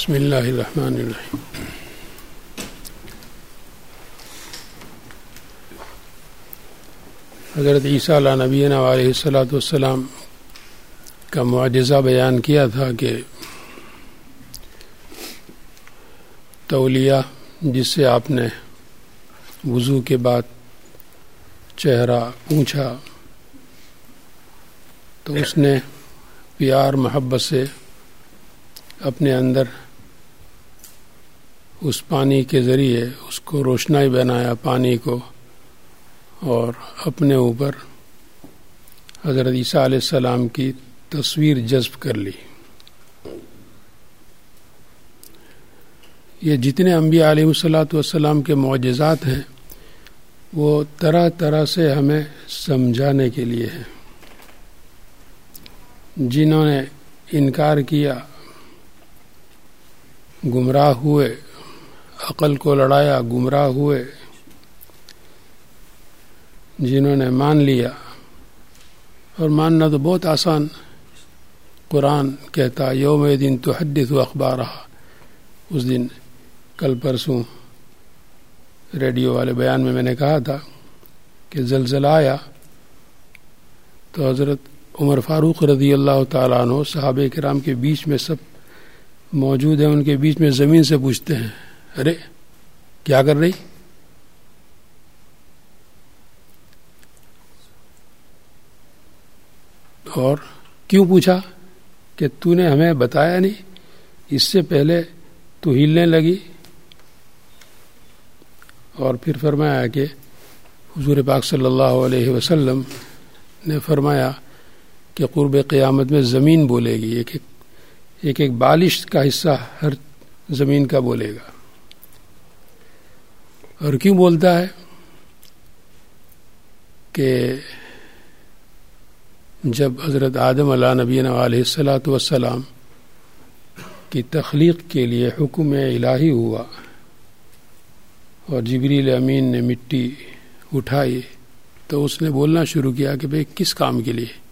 بسم اللہ الرحمن الرحیم. حضرت عیسیٰ علیہ نبینا علیہ الصلاۃ والسلام کا معجزہ بیان کیا تھا کہ تولیہ جس سے آپ نے وضو کے بعد چہرہ پونچھا تو اس نے پیار محبت سے اپنے اندر اس پانی کے ذریعے اس کو روشنائی بنایا پانی کو، اور اپنے اوپر حضرت عیسیٰ علیہ السلام کی تصویر جذب کر لی. یہ جتنے انبیاء علیہ الصلاۃ والسلام کے معجزات ہیں وہ طرح طرح سے ہمیں سمجھانے کے لیے ہیں. جنہوں نے انکار کیا گمراہ ہوئے، عقل کو لڑایا گمراہ ہوئے. جنہوں نے مان لیا، اور ماننا تو بہت آسان، قرآن کہتا یوم دن تحدث اخبارہا. اس دن کل پرسوں ریڈیو والے بیان میں نے کہا تھا کہ زلزلہ آیا تو حضرت عمر فاروق رضی اللہ تعالیٰ عنہ صحابہ کرام کے بیچ میں سب موجود ہیں، ان کے بیچ میں زمین سے پوچھتے ہیں ارے کیا کر رہی؟ اور کیوں پوچھا کہ تو نے ہمیں بتایا نہیں، اس سے پہلے تو ہلنے لگی. اور پھر فرمایا کہ حضور پاک صلی اللہ علیہ وسلم نے فرمایا کہ قرب قیامت میں زمین بولے گی، ایک بالش کا حصہ ہر زمین کا بولے گا. اور کیوں بولتا ہے کہ جب حضرت آدم علیہ نبینا علیہ الصلاۃ والسلام کی تخلیق کے لیے حکم الہی ہوا اور جبریل امین نے مٹی اٹھائی تو اس نے بولنا شروع کیا کہ بھئی کس کام کے لیے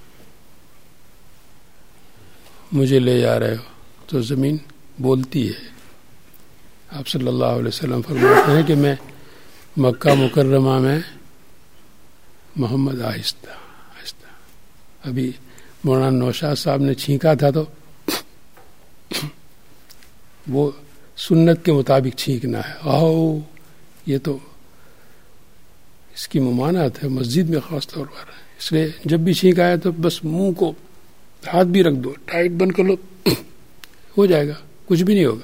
مجھے لے جا رہے ہو؟ تو زمین بولتی ہے. آپ صلی اللہ علیہ وسلم فرماتے ہیں کہ میں مکہ مکرمہ میں محمد آہستہ ابھی مولانا نوشاد صاحب نے چھینکا تھا تو وہ سنت کے مطابق چھینکنا ہے. آؤ یہ تو اس کی ممانعت ہے مسجد میں خاص طور پر، اس لیے جب بھی چھینک آیا تو بس منہ کو ہاتھ بھی رکھ دو، ٹائٹ بند کر لو، ہو جائے گا، کچھ بھی نہیں ہوگا،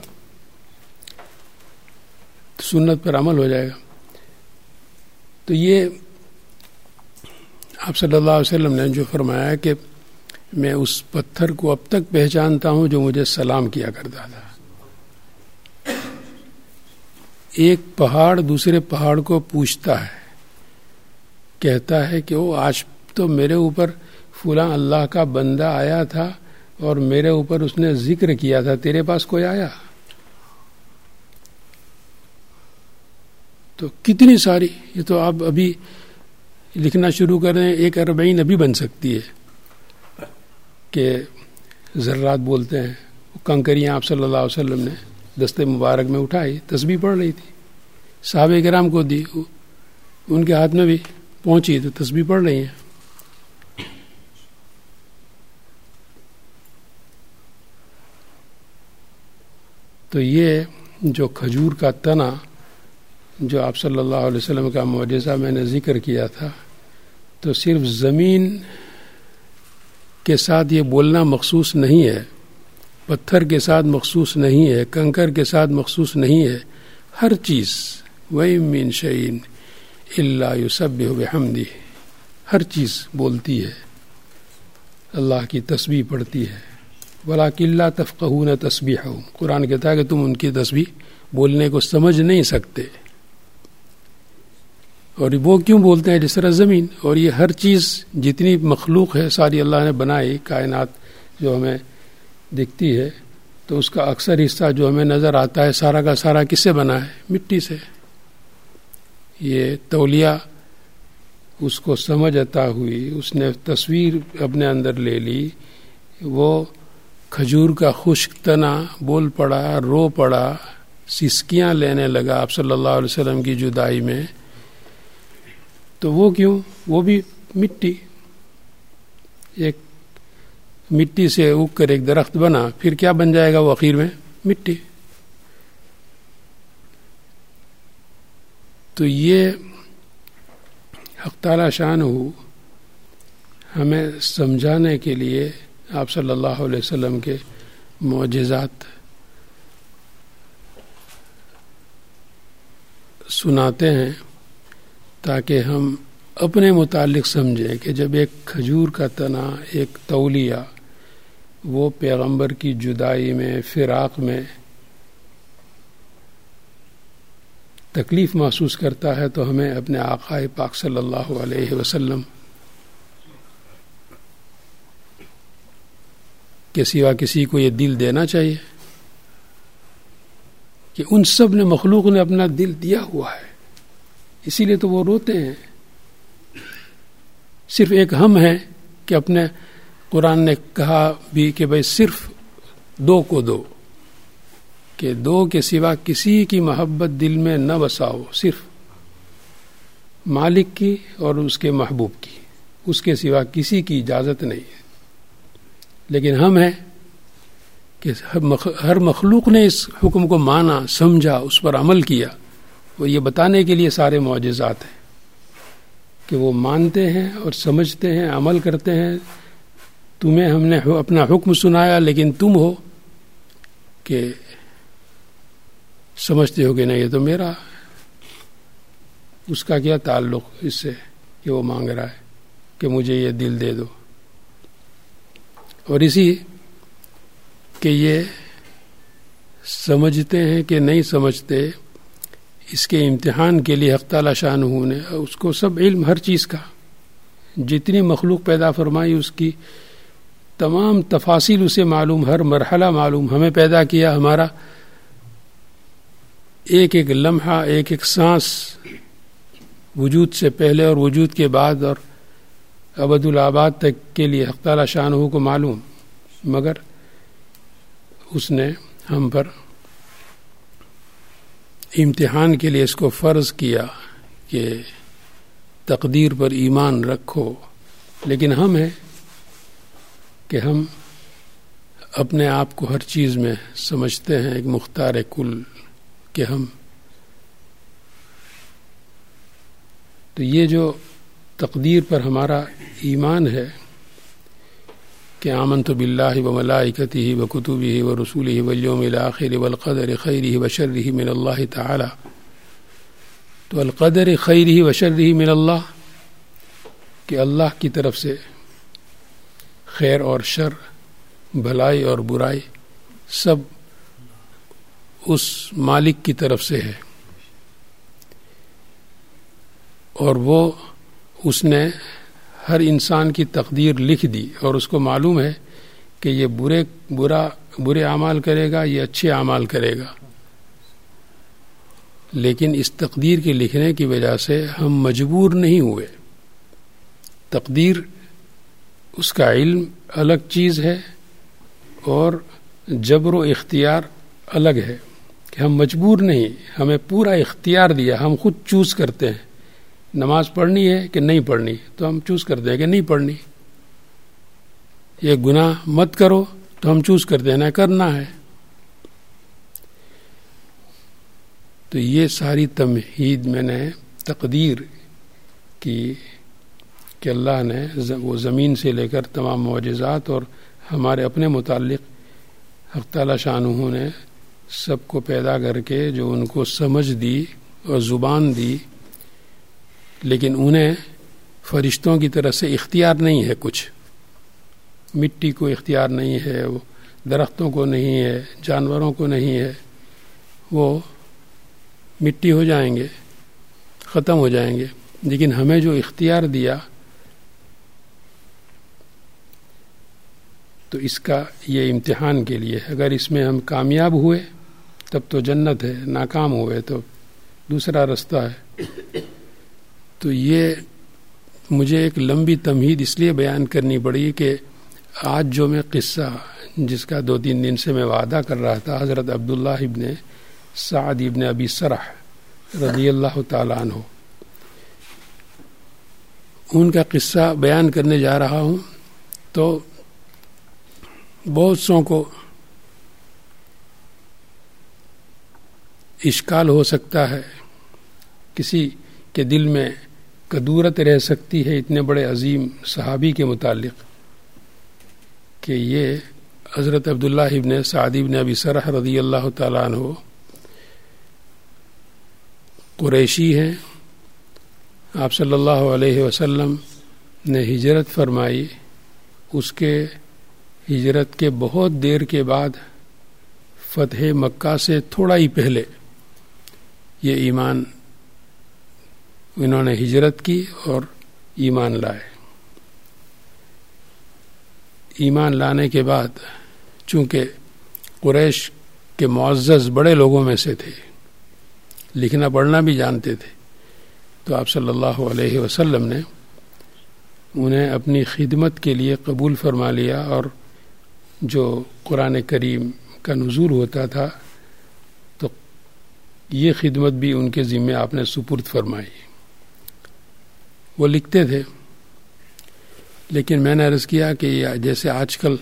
سنت پر عمل ہو جائے گا. تو یہ آپ صلی اللہ علیہ وسلم نے جو فرمایا کہ میں اس پتھر کو اب تک پہچانتا ہوں جو مجھے سلام کیا کرتا تھا. ایک پہاڑ دوسرے پہاڑ کو پوچھتا ہے، کہتا ہے کہ وہ آج تو میرے اوپر فلاں اللہ کا بندہ آیا تھا اور میرے اوپر اس نے ذکر کیا تھا، تیرے پاس کوئی آیا؟ تو کتنی ساری، یہ تو آپ ابھی لکھنا شروع کر رہے ہیں، 1/40 ابھی بن سکتی ہے کہ ذرات بولتے ہیں. کنکریاں آپ صلی اللہ علیہ وسلم نے دستے مبارک میں اٹھائی، تسبیح پڑھ رہی تھی، صحابہ کرام کو دی، ان کے ہاتھ میں بھی پہنچی تو تسبیح پڑھ رہی ہیں. تو یہ جو کھجور کا تنا جو آپ صلی اللہ علیہ وسلم کا معجزہ میں نے ذکر کیا تھا، تو صرف زمین کے ساتھ یہ بولنا مخصوص نہیں ہے، پتھر کے ساتھ مخصوص نہیں ہے، کنکر کے ساتھ مخصوص نہیں ہے. ہر چیز وَإِن مِّن شَيْءٍ إِلَّا يُسَبِّحُ بِحَمْدِهِ، ہر چیز بولتی ہے، اللہ کی تسبیح پڑھتی ہے. وَلَٰكِن لَّا تَفْقَهُونَ تَسْبِيحَهُمْ، قرآن کہتا ہے کہ تم ان کی تسبیح بولنے کو سمجھ نہیں سکتے. اور وہ کیوں بولتے ہیں؟ جس طرح زمین اور یہ ہر چیز جتنی مخلوق ہے ساری اللہ نے بنائی، کائنات جو ہمیں دکھتی ہے، تو اس کا اکثر حصہ جو ہمیں نظر آتا ہے سارا کا سارا کس سے بنا ہے؟ مٹی سے. یہ تولیہ اس کو سمجھ عطا ہوئی، اس نے تصویر اپنے اندر لے لی، وہ کھجور کا خشک تنا بول پڑا، رو پڑا، سسکیاں لینے لگا آپ صلی اللہ علیہ وسلم کی جدائی میں، تو وہ کیوں؟ وہ بھی مٹی، ایک مٹی سے اگ کر ایک درخت بنا، پھر کیا بن جائے گا وہ آخر میں؟ مٹی۔ تو یہ حق تعالی شانہ ہمیں سمجھانے کے لیے آپ صلی اللہ علیہ وسلم کے معجزات سناتے ہیں تاکہ ہم اپنے متعلق سمجھیں کہ جب ایک کھجور کا تنا، ایک تولیہ، وہ پیغمبر کی جدائی میں، فراق میں تکلیف محسوس کرتا ہے، تو ہمیں اپنے آقا پاک صلی اللہ علیہ وسلم کے سوا کسی کو یہ دل دینا چاہیے کہ ان سب نے، مخلوق نے اپنا دل دیا ہوا ہے، اسی لیے تو وہ روتے ہیں۔ صرف ایک ہم ہیں کہ اپنے قرآن نے کہا بھی کہ بھائی صرف دو کو دو، کہ دو کے سوا کسی کی محبت دل میں نہ بساؤ، صرف مالک کی اور اس کے محبوب کی، اس کے سوا کسی کی اجازت نہیں ہے۔ لیکن ہم ہیں کہ ہر مخلوق نے اس حکم کو مانا، سمجھا، اس پر عمل کیا۔ وہ یہ بتانے کے لیے سارے معجزات ہیں کہ وہ مانتے ہیں اور سمجھتے ہیں، عمل کرتے ہیں۔ تمہیں ہم نے اپنا حکم سنایا، لیکن تم ہو کہ سمجھتے ہو کہ نہیں یہ تو میرا، اس کا کیا تعلق اس سے کہ وہ مانگ رہا ہے کہ مجھے یہ دل دے دو۔ اور اسی کہ یہ سمجھتے ہیں کہ نہیں سمجھتے، اس کے امتحان کے لیے حق تعالی شانہ نے اس کو سب علم، ہر چیز کا، جتنی مخلوق پیدا فرمائی اس کی تمام تفاصیل اسے معلوم، ہر مرحلہ معلوم۔ ہمیں پیدا کیا، ہمارا ایک ایک لمحہ، ایک ایک سانس، وجود سے پہلے اور وجود کے بعد اور ابد الآباد تک کے لیے حق تعالی شانہ کو معلوم، مگر اس نے ہم پر امتحان کے لیے اس کو فرض کیا کہ تقدیر پر ایمان رکھو۔ لیکن ہم ہیں کہ ہم اپنے آپ کو ہر چیز میں سمجھتے ہیں ایک مختار کل، کہ ہم تو یہ جو تقدیر پر ہمارا ایمان ہے کہ آمنت باللہ وملائکتہ وکتبہ ورسولہ والیوم الآخر والقدر خیرہ وشرہ من اللہ تعالی، تو القدر خیرہ وشرہ من اللہ، کہ اللہ کی طرف سے خیر اور شر، بھلائی اور برائی سب اس مالک کی طرف سے ہے، اور وہ اس نے ہر انسان کی تقدیر لکھ دی، اور اس کو معلوم ہے کہ یہ برے اعمال کرے گا، یہ اچھے اعمال کرے گا۔ لیکن اس تقدیر کے لکھنے کی وجہ سے ہم مجبور نہیں ہوئے۔ تقدیر، اس کا علم الگ چیز ہے، اور جبر و اختیار الگ ہے، کہ ہم مجبور نہیں، ہمیں پورا اختیار دیا، ہم خود چوز کرتے ہیں نماز پڑھنی ہے کہ نہیں پڑھنی، تو ہم چوز کرتے ہیں کہ نہیں پڑھنی۔ یہ گناہ مت کرو، تو ہم چوز کرتے ہیں نہ کرنا ہے۔ تو یہ ساری تمہید میں نے تقدیر کی کہ اللہ نے وہ زمین سے لے کر تمام معجزات اور ہمارے اپنے متعلق حق تعالی شانہ نے سب کو پیدا کر کے جو ان کو سمجھ دی اور زبان دی، لیکن انہیں فرشتوں کی طرح سے اختیار نہیں ہے، کچھ مٹی کو اختیار نہیں ہے، وہ درختوں کو نہیں ہے، جانوروں کو نہیں ہے، وہ مٹی ہو جائیں گے، ختم ہو جائیں گے۔ لیکن ہمیں جو اختیار دیا، تو اس کا یہ امتحان کے لیے، اگر اس میں ہم کامیاب ہوئے تب تو جنت ہے، ناکام ہوئے تو دوسرا رستہ ہے۔ تو یہ مجھے ایک لمبی تمہید اس لیے بیان کرنی پڑی کہ آج جو میں قصہ جس کا 2-3 دن سے میں وعدہ کر رہا تھا، حضرت عبداللہ ابن سعد ابن ابی سرح رضی اللہ تعالیٰ عنہ، ان کا قصہ بیان کرنے جا رہا ہوں. تو بہت سوں کو اشکال ہو سکتا ہے، کسی کے دل میں کدورت رہ سکتی ہے اتنے بڑے عظیم صحابی کے متعلق کہ یہ حضرت عبداللہ ابن سعد ابن ابی سرح رضی اللہ تعالیٰ عنہ قریشی ہیں. آپ صلی اللہ علیہ وسلم نے ہجرت فرمائی، اس کے ہجرت کے بہت دیر کے بعد فتح مکہ سے تھوڑا ہی پہلے یہ ایمان انہوں نے ہجرت کی اور ایمان لائے. ایمان لانے کے بعد چونکہ قریش کے معزز بڑے لوگوں میں سے تھے، لکھنا پڑھنا بھی جانتے تھے، تو آپ صلی اللہ علیہ وسلم نے انہیں اپنی خدمت کے لیے قبول فرما لیا، اور جو قرآن کریم کا نزول ہوتا تھا تو یہ خدمت بھی ان کے ذمے آپ نے سپرد فرمائی. وہ لکھتے تھے، لیکن میں نے عرض کیا کہ جیسے آج کل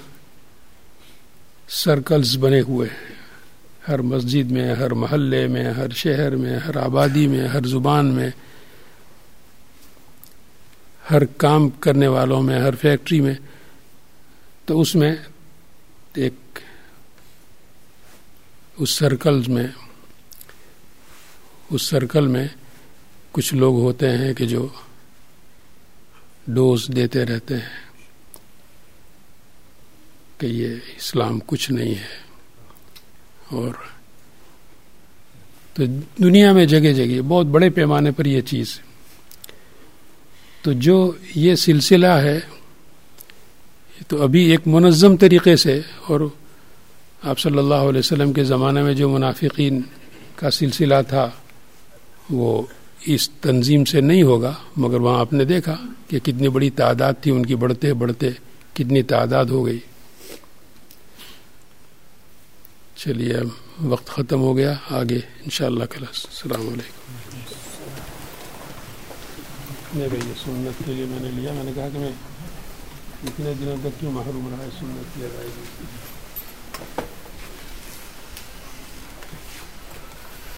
سرکلز بنے ہوئے ہیں، ہر مسجد میں، ہر محلے میں، ہر شہر میں، ہر آبادی میں، ہر زبان میں، ہر کام کرنے والوں میں، ہر فیکٹری میں، تو اس میں ایک اس سرکل میں کچھ لوگ ہوتے ہیں کہ جو ڈوز دیتے رہتے ہیں کہ یہ اسلام کچھ نہیں ہے. اور تو دنیا میں جگہ جگہ بہت بڑے پیمانے پر یہ چیز، تو جو یہ سلسلہ ہے تو ابھی ایک منظم طریقے سے، اور آپ صلی اللہ علیہ وسلم کے زمانے میں جو منافقین کا سلسلہ تھا وہ اس تنظیم سے نہیں ہوگا، مگر وہاں آپ نے دیکھا کہ کتنی بڑی تعداد تھی ان کی، بڑھتے بڑھتے کتنی تعداد ہو گئی. چلیے اب وقت ختم ہو گیا، آگے انشاءاللہ کلاس. السلام علیکم. نہیں بھائی، یہ سنت کے لیے میں نے لیا، میں نے کہا کہ میں اتنے دنوں تک کیوں محروم رہا ہے سنت کی ادائیگی.